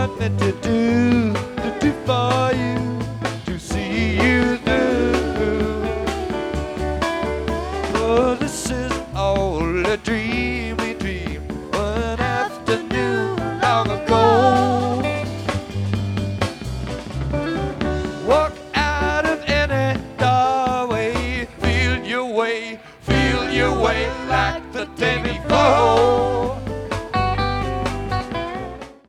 meant to do for you, to see you through. Oh, this is all a dream.